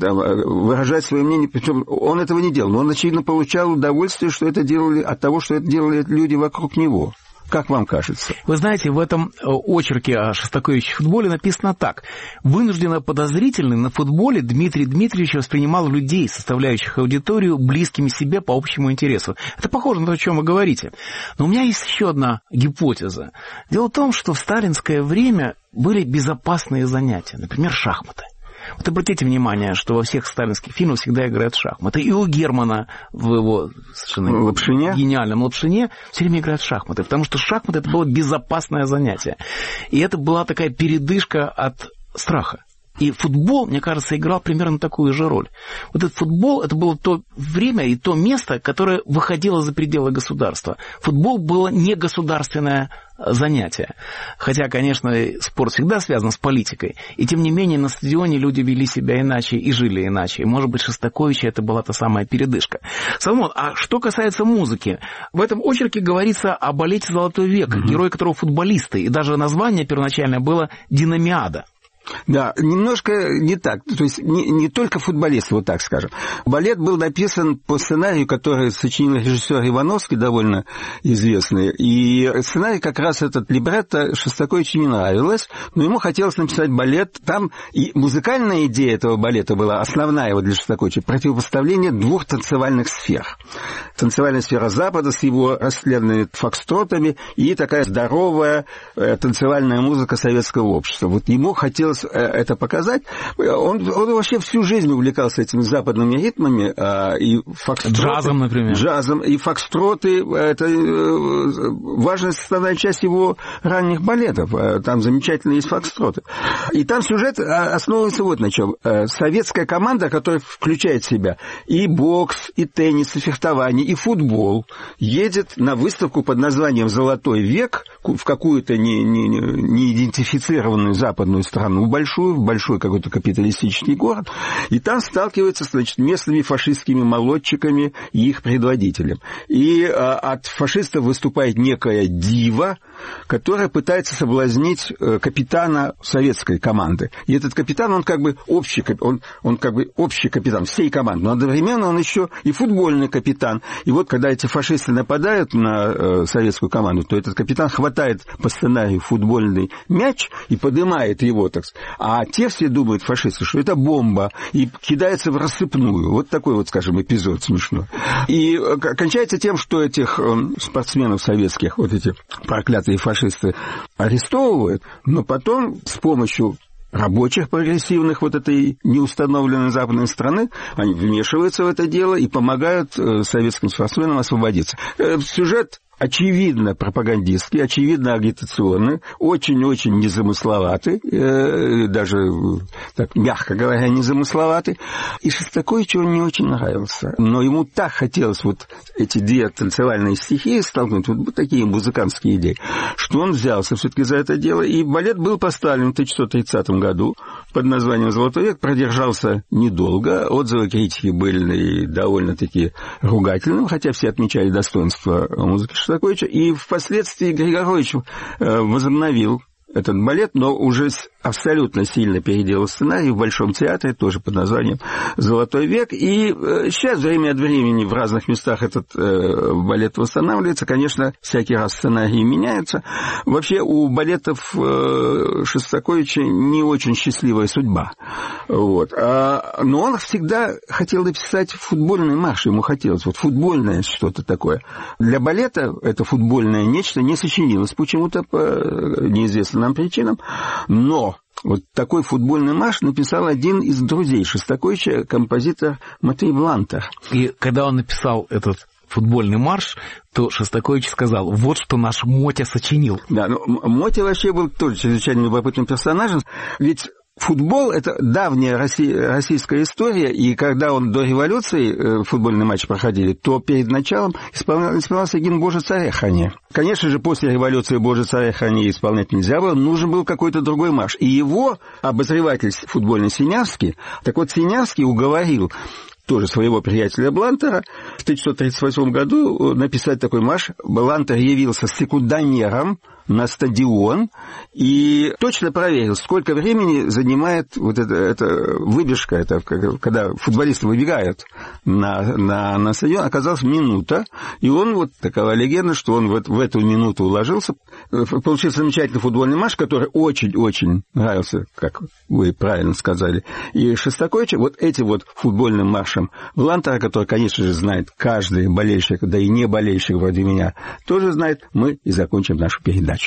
выражать свое мнение. Причем он этого не делал, но он, очевидно, получал удовольствие, что это делали, от того, что это делали люди вокруг него. Как вам кажется? Вы знаете, в этом очерке о Шостаковиче в футболе написано так. Вынужденно подозрительный на футболе Дмитрий Дмитриевич воспринимал людей, составляющих аудиторию, близкими себе по общему интересу. Это похоже на то, о чем вы говорите. Но у меня есть еще одна гипотеза. Дело в том, что в сталинское время были безопасные занятия, например, шахматы. Вот обратите внимание, что во всех сталинских фильмах всегда играют в шахматы. И у Германа в его совершенно гениальном «Лапшине» все время играют в шахматы, потому что шахматы — это было безопасное занятие. И это была такая передышка от страха. И футбол, мне кажется, играл примерно такую же роль. Вот этот футбол — это было то время и то место, которое выходило за пределы государства. Футбол было не государственное занятие. Хотя, конечно, спорт всегда связан с политикой. И тем не менее на стадионе люди вели себя иначе и жили иначе. И, может быть, Шостаковича это была та самая передышка. Соломон, а что касается музыки? В этом очерке говорится о балете «Золотой век», герой которого футболисты. И даже название первоначальное было «Динамиада». Да, немножко не так. То есть не только футболисты, вот так скажем. Балет был написан по сценарию, который сочинил режиссер Ивановский, довольно известный. И сценарий как раз этот либретто Шостаковичу не нравилось, но ему хотелось написать балет. Там и музыкальная идея этого балета была основная вот для Шостаковича — противопоставление двух танцевальных сфер. Танцевальная сфера Запада с его растленными фокстротами и такая здоровая танцевальная музыка советского общества. Вот ему хотелось это показать. Он вообще всю жизнь увлекался этими западными ритмами. И джазом, например. Джазом. И фокстроты — это важная составная часть его ранних балетов. Там замечательно есть фокстроты. И там сюжет основывается вот на чем. Советская команда, которая включает в себя и бокс, и теннис, и фехтование, и футбол, едет на выставку под названием «Золотой век» в какую-то неидентифицированную западную страну, в большой какой-то капиталистический город, и там сталкивается с местными фашистскими молодчиками и их предводителем. И от фашистов выступает некая дива, которая пытается соблазнить капитана советской команды. И этот капитан, он как бы общий капитан всей команды, но одновременно он еще и футбольный капитан. И вот когда эти фашисты нападают на советскую команду, то этот капитан хватает по сценарию футбольный мяч и поднимает его, так сказать. А те все думают, фашисты, что это бомба, и кидается в рассыпную. Вот такой вот, скажем, эпизод смешной. И кончается тем, что этих спортсменов советских, вот эти проклятые фашисты, арестовывают, но потом с помощью рабочих прогрессивных вот этой неустановленной западной страны, они вмешиваются в это дело и помогают советским спортсменам освободиться. Сюжет очевидно пропагандистский, очевидно агитационный, очень-очень незамысловатый, даже, так мягко говоря, незамысловатый. И Шостаковичу он не очень нравился. Но ему так хотелось вот эти две танцевальные стихии столкнуть, вот такие музыкантские идеи, что он взялся все-таки за это дело. И балет был поставлен в 1930 году под названием «Золотой век», продержался недолго. Отзывы критики были довольно-таки ругательными, хотя все отмечали достоинство музыки Шостаковича. И впоследствии Григорович возобновил этот балет, но уже с абсолютно сильно переделал сценарий в Большом театре, тоже под названием «Золотой век». И сейчас время от времени в разных местах этот балет восстанавливается. Конечно, всякий раз сценарии меняются. Вообще у балетов Шостаковича не очень счастливая судьба. Вот. Но он всегда хотел написать футбольный марш, ему хотелось. Вот футбольное что-то такое. Для балета это футбольное нечто не сочинилось почему-то по неизвестным нам причинам. Но вот такой футбольный марш написал один из друзей Шостаковича, композитор Матвей Блантер. И когда он написал этот футбольный марш, то Шостакович сказал: вот что наш Мотя сочинил. Да, ну, Мотя вообще был тоже чрезвычайно любопытным персонажем, ведь футбол – это давняя российская история, и когда он до революции футбольные матчи проходили, то перед началом исполнялся гимн «Боже, царя храни». Конечно же, после революции «Боже, царя храни» исполнять нельзя было, нужен был какой-то другой марш. И его обозреватель футбольный Синявский, так вот Синявский уговорил тоже своего приятеля Блантера в 1938 году написать такой марш. Блантер явился секундомером на стадион и точно проверил, сколько времени занимает вот эта выбежка, это когда футболисты выбегают на стадион, оказалось минута, и он, вот такова легенда, что он в эту минуту уложился. Получился замечательный футбольный матч, который очень-очень нравился, как вы правильно сказали, и Шостаковича. Вот этим вот футбольным маршем Блантера, который, конечно же, знает каждый болельщик, да и не болельщик вроде меня, тоже знает, мы и закончим нашу передачу.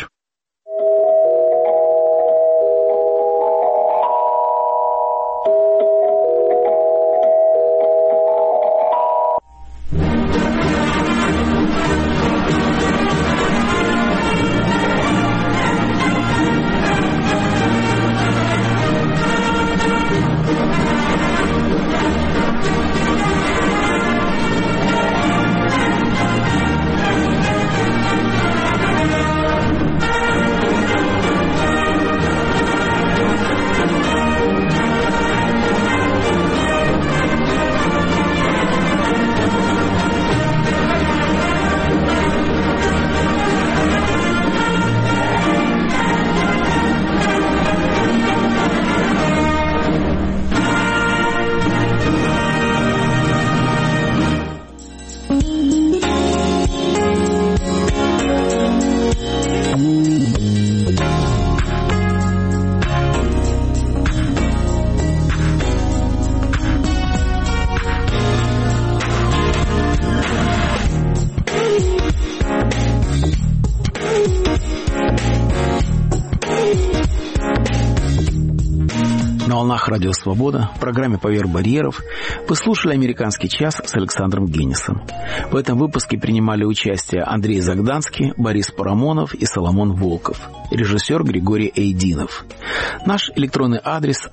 На волнах Радио Свобода, в программе «Поверх барьеров» вы слушали «Американский час» с Александром Генисом. В этом выпуске принимали участие Андрей Загданский, Борис Парамонов и Соломон Волков. Режиссер Григорий Эйдинов. Наш электронный адрес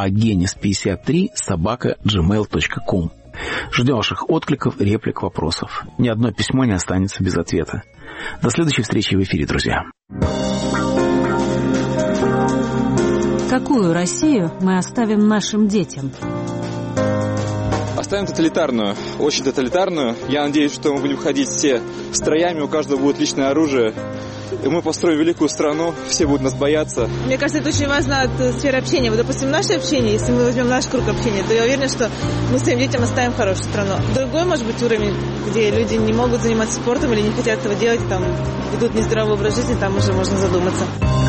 aagenis53@gmail.com. Ждем ваших откликов, реплик, вопросов. Ни одно письмо не останется без ответа. До следующей встречи в эфире, друзья. Какую Россию мы оставим нашим детям? Оставим тоталитарную, очень тоталитарную. Я надеюсь, что мы будем ходить все строями, у каждого будет личное оружие. И мы построим великую страну, все будут нас бояться. Мне кажется, это очень важно от сферы общения. Вот, допустим, наше общение, если мы возьмем наш круг общения, то я уверена, что мы своим детям оставим хорошую страну. Другой, может быть, уровень, где люди не могут заниматься спортом или не хотят этого делать, там ведут нездоровый образ жизни, там уже можно задуматься.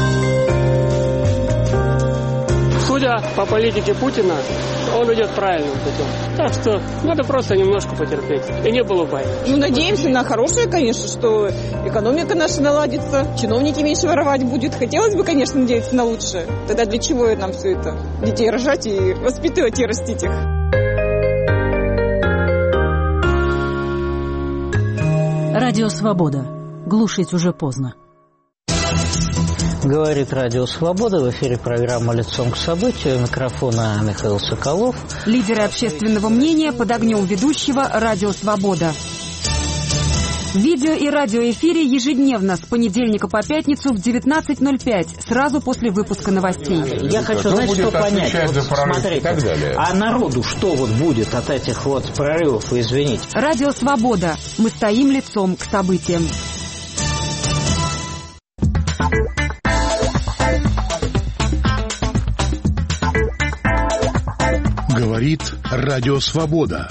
Судя по политике Путина, он идет правильным путем. Так что надо просто немножко потерпеть. И не было бай. Ну, надеемся на хорошее, конечно, что экономика наша наладится, чиновники меньше воровать будут. Хотелось бы, конечно, надеяться на лучшее. Тогда для чего нам все это? Детей рожать и воспитывать и растить их. Радио Свобода. Глушить уже поздно. Говорит Радио Свобода, в эфире программа «Лицом к событию». У микрофона Михаил Соколов. Лидеры общественного мнения под огнем ведущего «Радио Свобода». В видео- и радиоэфире ежедневно с понедельника по пятницу в 19:05, сразу после выпуска новостей. Я хочу, знаете, что понять. Вот, смотрите, а народу что вот будет от этих вот прорывов, извините? «Радио Свобода». Мы стоим лицом к событиям. Говорит Радио Свобода.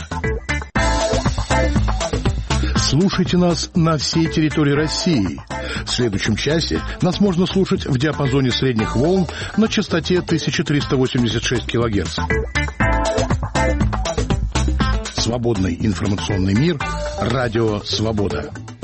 Слушайте нас на всей территории России. В следующем часе нас можно слушать в диапазоне средних волн на частоте 1386 кГц. Свободный информационный мир. Радио Свобода.